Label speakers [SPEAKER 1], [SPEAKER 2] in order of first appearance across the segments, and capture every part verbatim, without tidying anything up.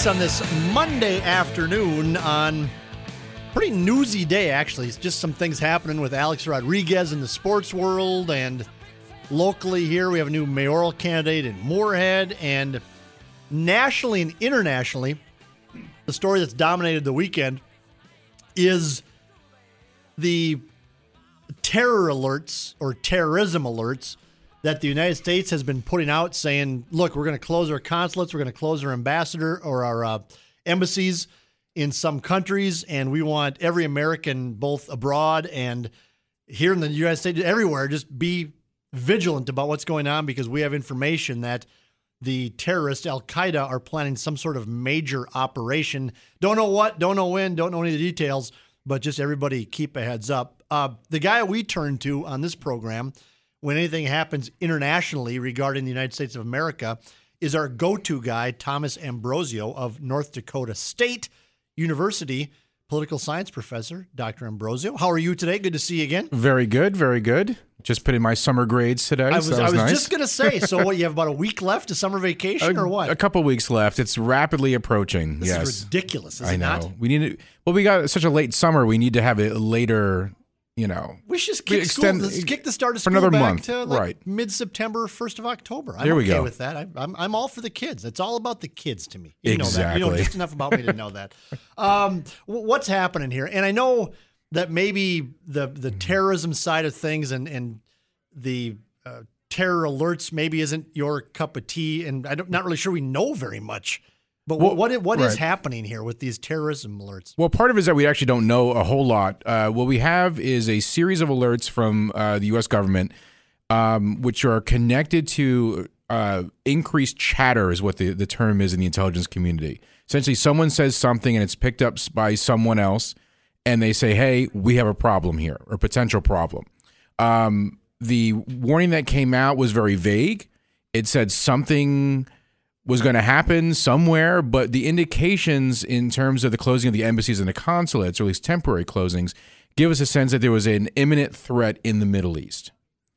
[SPEAKER 1] on this Monday afternoon on pretty newsy day, actually. It's just some things happening with Alex Rodriguez in the sports world, and locally here we have a new mayoral candidate in Moorhead, and nationally and internationally, the story that's dominated the weekend is the terror alerts or terrorism alerts that the United States has been putting out, saying, look, we're going to close our consulates, we're going to close our ambassador or our uh, embassies in some countries, and we want every American, both abroad and here in the United States, everywhere, just be vigilant about what's going on, because we have information that the terrorists, Al-Qaeda, are planning some sort of major operation. Don't know what, don't know when, don't know any of the details, but just everybody keep a heads up. Uh, the guy we turn to on this program when anything happens internationally regarding the United States of America is our go-to guy, Thomas Ambrosio of North Dakota State University, political science professor. Doctor Ambrosio, how are you today? Good to see you again.
[SPEAKER 2] Very good, very good. Just put in my summer grades today.
[SPEAKER 1] I was,
[SPEAKER 2] so that
[SPEAKER 1] I
[SPEAKER 2] was,
[SPEAKER 1] was
[SPEAKER 2] nice.
[SPEAKER 1] just going to say, so what, you have about a week left to summer vacation
[SPEAKER 2] a,
[SPEAKER 1] or what?
[SPEAKER 2] A couple weeks left. It's rapidly approaching.
[SPEAKER 1] This
[SPEAKER 2] yes.
[SPEAKER 1] is ridiculous, is
[SPEAKER 2] I
[SPEAKER 1] it
[SPEAKER 2] know.
[SPEAKER 1] not?
[SPEAKER 2] We need to, well, we got such a late summer. We need to have it later, you know.
[SPEAKER 1] We should just kick,
[SPEAKER 2] extend,
[SPEAKER 1] school, let's kick the start of
[SPEAKER 2] for
[SPEAKER 1] school
[SPEAKER 2] another
[SPEAKER 1] back
[SPEAKER 2] month.
[SPEAKER 1] to like
[SPEAKER 2] right.
[SPEAKER 1] mid-September, first of October. I'm
[SPEAKER 2] there we
[SPEAKER 1] okay
[SPEAKER 2] go.
[SPEAKER 1] with that. I, I'm I'm all for the kids. It's all about the kids to me. You
[SPEAKER 2] exactly.
[SPEAKER 1] know that. You know just enough about me to know that. Um, what's happening here? And I know that maybe the the terrorism side of things and and the uh, terror alerts maybe isn't your cup of tea, and I'm not really sure we know very much. But
[SPEAKER 2] well,
[SPEAKER 1] what what
[SPEAKER 2] right.
[SPEAKER 1] is happening here with these terrorism alerts?
[SPEAKER 2] Well, part of it is that we actually don't know a whole lot. Uh, what we have is a series of alerts from uh, the U S government, um, which are connected to uh, increased chatter, is what the, the term is in the intelligence community. Essentially, someone says something and it's picked up by someone else, and they say, hey, we have a problem here, or potential problem. Um, the warning that came out was very vague. It said something was going to happen somewhere, but the indications in terms of the closing of the embassies and the consulates, or at least temporary closings, give us a sense that there was an imminent threat in the Middle East.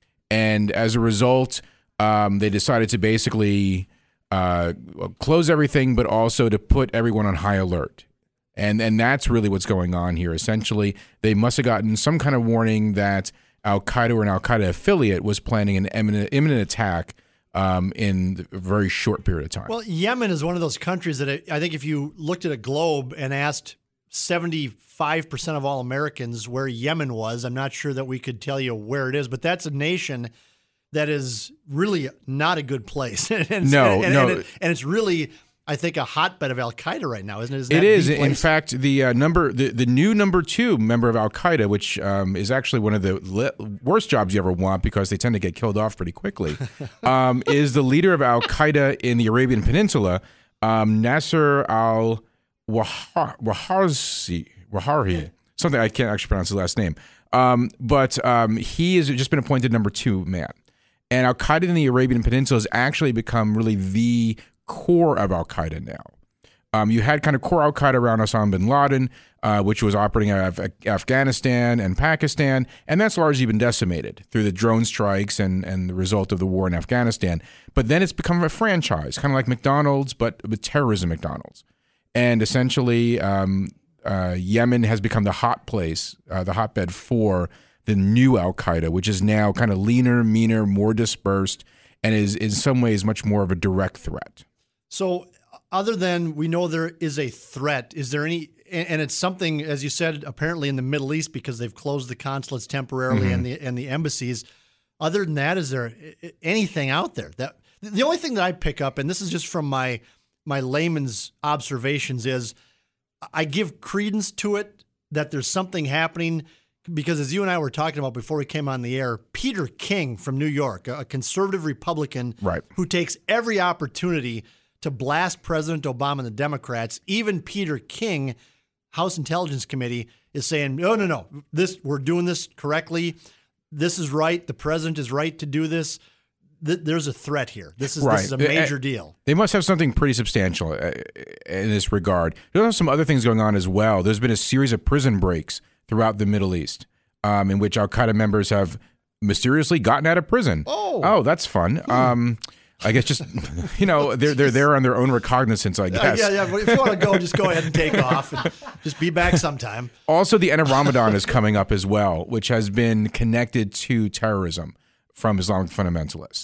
[SPEAKER 2] And as a result, um, they decided to basically uh, close everything, but also to put everyone on high alert. And and that's really what's going on here. Essentially, they must have gotten some kind of warning that Al-Qaeda or an Al-Qaeda affiliate was planning an imminent, imminent attack um, in a very short period of time.
[SPEAKER 1] Well, Yemen is one of those countries that I, I think if you looked at a globe and asked seventy-five percent of all Americans where Yemen was, I'm not sure that we could tell you where it is, but that's a nation that is really not a good place. and
[SPEAKER 2] no,
[SPEAKER 1] and,
[SPEAKER 2] no.
[SPEAKER 1] And, it, and it's really, I think, a hotbed of Al-Qaeda right now, isn't it? Isn't
[SPEAKER 2] it
[SPEAKER 1] that
[SPEAKER 2] is.
[SPEAKER 1] the
[SPEAKER 2] In fact, the uh, number, the, the new number two member of Al-Qaeda, which um, is actually one of the le- worst jobs you ever want because they tend to get killed off pretty quickly, um, is the leader of Al-Qaeda in the Arabian Peninsula, um, Nasser al-Waharzi, Waharhi, something I can't actually pronounce his last name. Um, but um, he has just been appointed number two man. And Al-Qaeda in the Arabian Peninsula has actually become really the core of Al-Qaeda now. Um, you had kind of core Al-Qaeda around Osama bin Laden, uh, which was operating out of Af- Afghanistan and Pakistan, and that's largely been decimated through the drone strikes and, and the result of the war in Afghanistan. But then it's become a franchise, kind of like McDonald's, but with terrorism McDonald's. And essentially, um, uh, Yemen has become the hot place, uh, the hotbed for the new Al-Qaeda, which is now kind of leaner, meaner, more dispersed, and is in some ways much more of a direct threat.
[SPEAKER 1] So other than we know there is a threat, is there any, and it's something, as you said, apparently in the Middle East because they've closed the consulates temporarily mm-hmm. and the and the embassies. Other than that, is there anything out there? That the only thing that I pick up, and this is just from my my layman's observations, is I give credence to it that there's something happening because as you and I were talking about before we came on the air, Peter King from New York, a conservative Republican
[SPEAKER 2] right.
[SPEAKER 1] who takes every opportunity to blast President Obama and the Democrats. Even Peter King, House Intelligence Committee, is saying, no, no, no, this we're doing this correctly. This is right. The president is right to do this. Th- there's a threat here. This is,
[SPEAKER 2] right.
[SPEAKER 1] this is a major deal.
[SPEAKER 2] They must have something pretty substantial in this regard. There are some other things going on as well. There's been a series of prison breaks throughout the Middle East um, in which Al-Qaeda members have mysteriously gotten out of prison.
[SPEAKER 1] Oh.
[SPEAKER 2] Oh, that's fun. Hmm. Um I guess just, you know, they're they're there on their own recognizance, I guess.
[SPEAKER 1] Uh, yeah, yeah. But if you want to go, just go ahead and take off and just be back sometime.
[SPEAKER 2] Also, the end of Ramadan is coming up as well, which has been connected to terrorism from Islamic fundamentalists.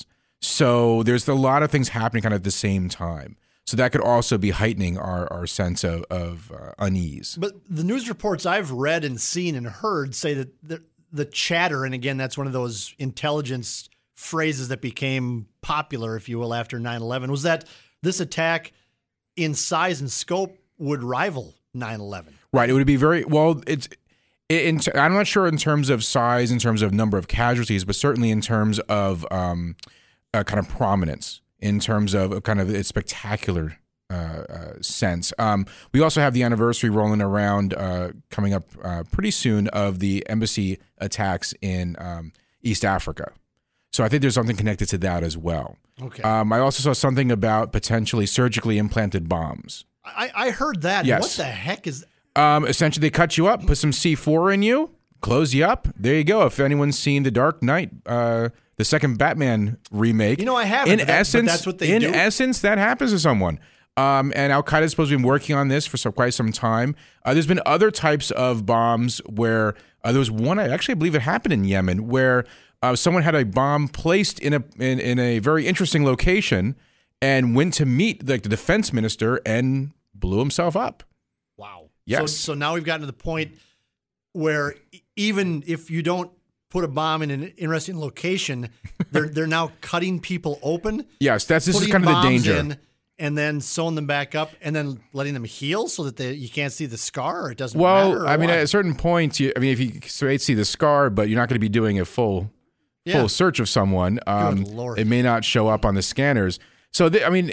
[SPEAKER 2] So there's a lot of things happening kind of at the same time. So that could also be heightening our, our sense of, of uh, unease.
[SPEAKER 1] But the news reports I've read and seen and heard say that the, the chatter, and again, that's one of those intelligence phrases that became popular, if you will, after nine eleven, was that this attack in size and scope would rival nine eleven.
[SPEAKER 2] Right. It would be very, well, it's, in, I'm not sure in terms of size, in terms of number of casualties, but certainly in terms of um, uh, kind of prominence, in terms of kind of its spectacular uh, uh, sense. Um, we also have the anniversary rolling around uh, coming up uh, pretty soon of the embassy attacks in um, East Africa. So I think there's something connected to that as well.
[SPEAKER 1] Okay.
[SPEAKER 2] Um, I also saw something about potentially surgically implanted bombs.
[SPEAKER 1] I, I heard that.
[SPEAKER 2] Yes.
[SPEAKER 1] What the heck is...
[SPEAKER 2] Um, essentially, they cut you up, put some C four in you, close you up. There you go. If anyone's seen The Dark Knight, uh, the second Batman remake.
[SPEAKER 1] You know, I haven't.
[SPEAKER 2] In
[SPEAKER 1] but that,
[SPEAKER 2] essence,
[SPEAKER 1] but that's what they
[SPEAKER 2] in
[SPEAKER 1] do.
[SPEAKER 2] essence, that happens to someone. Um, and Al-Qaeda is supposed to be working on this for some, quite some time. Uh, there's been other types of bombs where uh, there was one, I actually believe it happened in Yemen, where uh, someone had a bomb placed in a in, in a very interesting location and went to meet like the defense minister and blew himself up.
[SPEAKER 1] Wow.
[SPEAKER 2] Yes.
[SPEAKER 1] So, so now we've gotten to the point where even if you don't put a bomb in an interesting location, they're they're now cutting people open.
[SPEAKER 2] Yes, that's this is
[SPEAKER 1] putting
[SPEAKER 2] kind of the
[SPEAKER 1] bombs
[SPEAKER 2] danger.
[SPEAKER 1] in, and then sewing them back up, and then letting them heal so that they, you can't see the scar, or it doesn't
[SPEAKER 2] Well,
[SPEAKER 1] matter. or
[SPEAKER 2] I mean,
[SPEAKER 1] what?
[SPEAKER 2] at a certain point, you, I mean, if you straight see the scar, but you're not going to be doing a full
[SPEAKER 1] Yeah.
[SPEAKER 2] full search of someone, um,
[SPEAKER 1] Lord.
[SPEAKER 2] it may not show up on the scanners. So, the, I mean,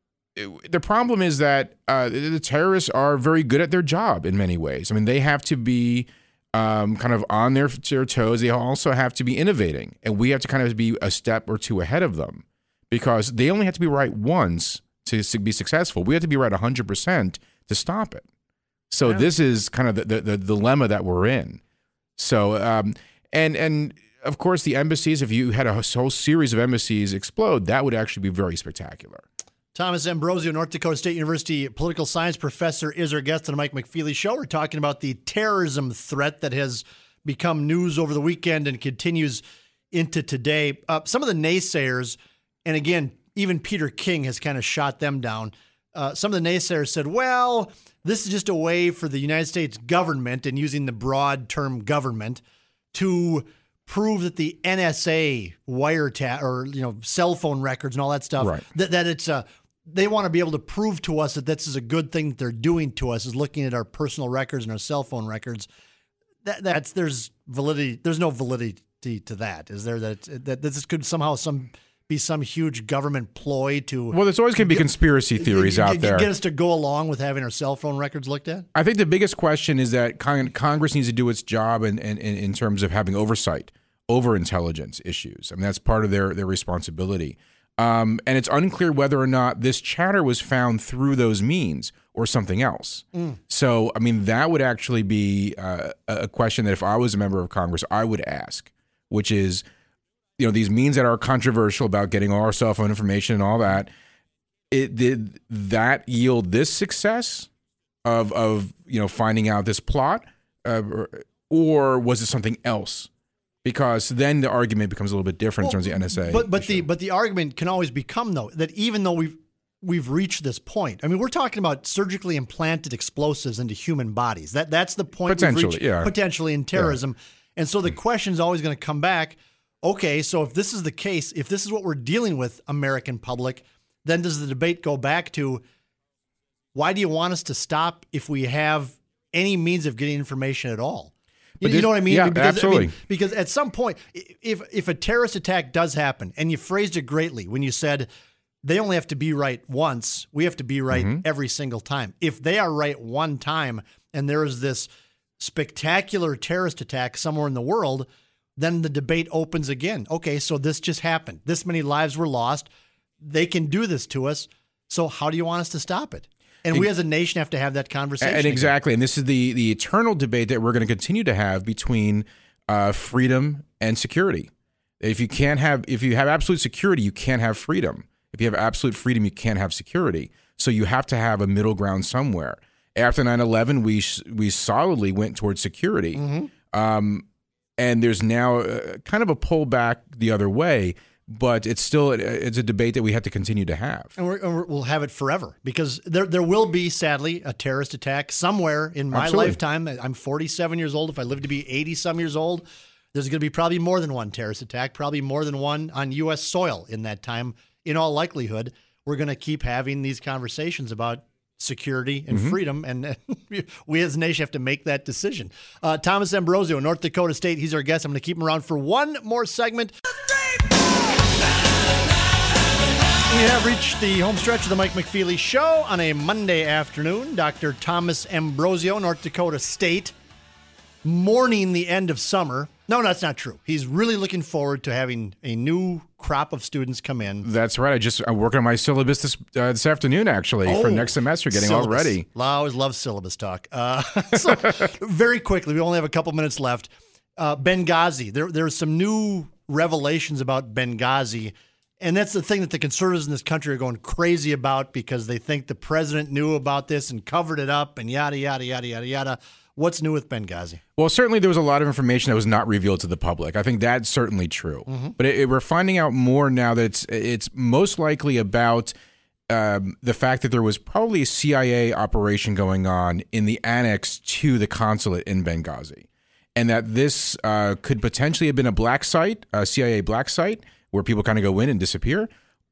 [SPEAKER 2] it, the problem is that uh, the, the terrorists are very good at their job in many ways. I mean, they have to be um, kind of on their, their toes. They also have to be innovating, and we have to kind of be a step or two ahead of them because they only have to be right once to be successful. We have to be right one hundred percent to stop it. So
[SPEAKER 1] Yeah.
[SPEAKER 2] this is kind of the, the, the dilemma that we're in. So, um, and and of course, the embassies, if you had a whole series of embassies explode, that would actually be very spectacular.
[SPEAKER 1] Thomas Ambrosio, North Dakota State University political science professor, is our guest on the Mike McFeely Show. We're talking about the terrorism threat that has become news over the weekend and continues into today. Uh, some of the naysayers, and again, even Peter King has kind of shot them down. Uh, some of the naysayers said, well, this is just a way for the United States government, and using the broad term government, to prove that the N S A wiretap or, you know, cell phone records and all that stuff,
[SPEAKER 2] Right.
[SPEAKER 1] that, that it's a, they want to be able to prove to us that this is a good thing that they're doing to us, is looking at our personal records and our cell phone records. That that's there's validity. There's no validity to that, is there? That that this could somehow some be some huge government ploy to.
[SPEAKER 2] Well, there's always going to be
[SPEAKER 1] get-
[SPEAKER 2] conspiracy theories
[SPEAKER 1] get,
[SPEAKER 2] out
[SPEAKER 1] get,
[SPEAKER 2] there.
[SPEAKER 1] Get us to go along with having our cell phone records looked at.
[SPEAKER 2] I think the biggest question is that con- Congress needs to do its job in, in, in terms of having oversight over intelligence issues. I mean, that's part of their, their responsibility. Um, and it's unclear whether or not this chatter was found through those means or something else.
[SPEAKER 1] Mm.
[SPEAKER 2] So, I mean, that would actually be uh, a question that if I was a member of Congress, I would ask, which is, you know, these means that are controversial about getting all our cell phone information and all that, it did that yield this success of, of you know, finding out this plot, uh, or, or was it something else? Because then the argument becomes a little bit different in terms of the N S A.
[SPEAKER 1] But but
[SPEAKER 2] issue.
[SPEAKER 1] the but the argument can always become, though, that even though we've we've reached this point, I mean, we're talking about surgically implanted explosives into human bodies. That that's the point we've
[SPEAKER 2] Potentially,
[SPEAKER 1] reached,
[SPEAKER 2] yeah.
[SPEAKER 1] potentially in terrorism. And so the question is always going to come back. Okay, so if this is the case, if this is what we're dealing with, American public, then does the debate go back to, why do you want us to stop if we have any means of getting information at all? You,
[SPEAKER 2] But
[SPEAKER 1] you know what I mean?
[SPEAKER 2] yeah,
[SPEAKER 1] because, I mean,
[SPEAKER 2] absolutely.
[SPEAKER 1] because at some point, if if a terrorist attack does happen, and you phrased it greatly when you said they only have to be right once, we have to be right
[SPEAKER 2] Mm-hmm.
[SPEAKER 1] every single time. If they are right one time and there is this spectacular terrorist attack somewhere in the world, then the debate opens again. Okay, so this just happened. This many lives were lost. They can do this to us. So how do you want us to stop it? And we as a nation have to have that conversation.
[SPEAKER 2] And
[SPEAKER 1] again.
[SPEAKER 2] exactly, and this is the the eternal debate that we're going to continue to have between uh, freedom and security. If you can't have, if you have absolute security, you can't have freedom. If you have absolute freedom, you can't have security. So you have to have a middle ground somewhere. After nine eleven, we we solidly went towards security. Mm-hmm. Um, and there's now a, kind of a pullback the other way, but it's still it's a debate that we have to continue to have.
[SPEAKER 1] And, we're, and we'll have it forever because there there will be, sadly, a terrorist attack somewhere in my
[SPEAKER 2] Absolutely.
[SPEAKER 1] lifetime. I'm forty-seven years old. If I live to be eighty-some years old, there's going to be probably more than one terrorist attack, probably more than one on U S soil in that time. In all likelihood, we're going to keep having these conversations about security and mm-hmm. freedom, and we as a nation have to make that decision. Uh, Thomas Ambrosio, North Dakota State, he's our guest. I'm going to keep him around for one more segment. We have reached the home stretch of the Mike McFeely Show on a Monday afternoon. Doctor Thomas Ambrosio, North Dakota State, mourning the end of summer. No, that's not true. He's really looking forward to having a new crop of students come in.
[SPEAKER 2] That's right. I just I'm working on my syllabus this uh, this afternoon, actually,
[SPEAKER 1] oh,
[SPEAKER 2] for next semester, getting
[SPEAKER 1] syllabus.
[SPEAKER 2] all ready.
[SPEAKER 1] I always love syllabus talk. Uh, so very quickly, we only have a couple minutes left. Uh, Benghazi. There, there's some new revelations about Benghazi, and that's the thing that the conservatives in this country are going crazy about because they think the president knew about this and covered it up and yada, yada, yada, yada, yada. What's new with Benghazi?
[SPEAKER 2] Well, certainly there was a lot of information that was not revealed to the public. I think that's certainly true. Mm-hmm. But it, it, we're finding out more now that it's, it's most likely about um, the fact that there was probably a C I A operation going on in the annex to the consulate in Benghazi. And that this uh, could potentially have been a black site, a C I A black site, where people kind of go in and disappear,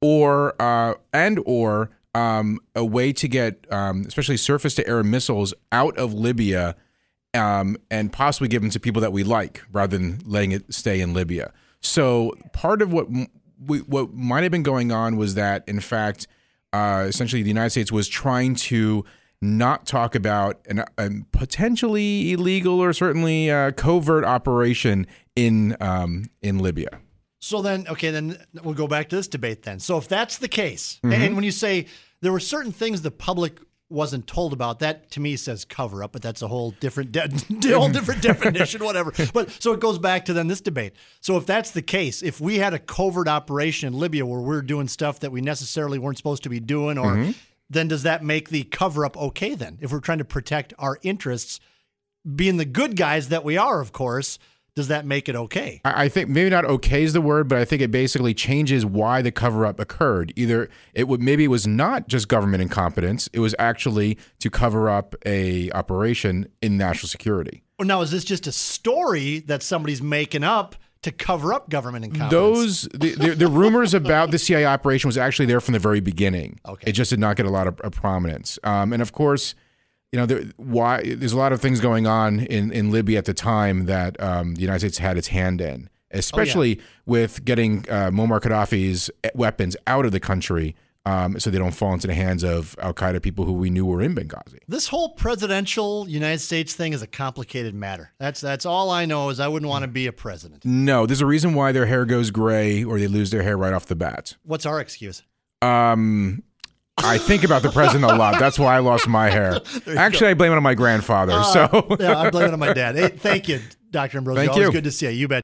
[SPEAKER 2] or uh, and or um, a way to get um, especially surface-to-air missiles out of Libya Um, and possibly give them to people that we like rather than letting it stay in Libya. So part of what we, what might have been going on was that, in fact, uh, essentially the United States was trying to not talk about an, a potentially illegal or certainly uh, covert operation in um, in Libya.
[SPEAKER 1] So then, okay, then we'll go back to this debate then. So if that's the case,
[SPEAKER 2] Mm-hmm.
[SPEAKER 1] and when you say there were certain things the public wasn't told about, that to me says cover up, but that's a whole different de- whole different definition, whatever. But so it goes back to then this debate. So if that's the case, if we had a covert operation in Libya where we're doing stuff that we necessarily weren't supposed to be doing, or mm-hmm. then does that make the cover up okay then? If we're trying to protect our interests, being the good guys that we are, of course, does that make it okay?
[SPEAKER 2] I think maybe not okay is the word, but I think it basically changes why the cover-up occurred. Either it would maybe it was not just government incompetence; it was actually to cover up a operation in national security.
[SPEAKER 1] Well, now is this just a story that somebody's making up to cover up government incompetence?
[SPEAKER 2] Those the, the, the rumors about the C I A operation was actually there from the very beginning.
[SPEAKER 1] Okay,
[SPEAKER 2] it just did not get a lot of, of prominence, um, and of course. You know, there, why there's a lot of things going on in, in Libya at the time that um, the United States had its hand in, especially oh, yeah. with getting uh, Muammar Gaddafi's weapons out of the country um, so they don't fall into the hands of al-Qaeda people who we knew were in Benghazi.
[SPEAKER 1] This whole presidential United States thing is a complicated matter. That's that's all I know is I wouldn't want to be a president.
[SPEAKER 2] No, there's a reason why their hair goes gray or they lose their hair right off the bat.
[SPEAKER 1] What's our excuse?
[SPEAKER 2] Um... I think about the president a lot. That's why I lost my hair. Actually, go. I blame it on my grandfather. Uh, so
[SPEAKER 1] yeah, I blame it on my dad. Hey, thank you, Doctor Ambrosio.
[SPEAKER 2] Thank
[SPEAKER 1] Always
[SPEAKER 2] you.
[SPEAKER 1] good to see you. You bet.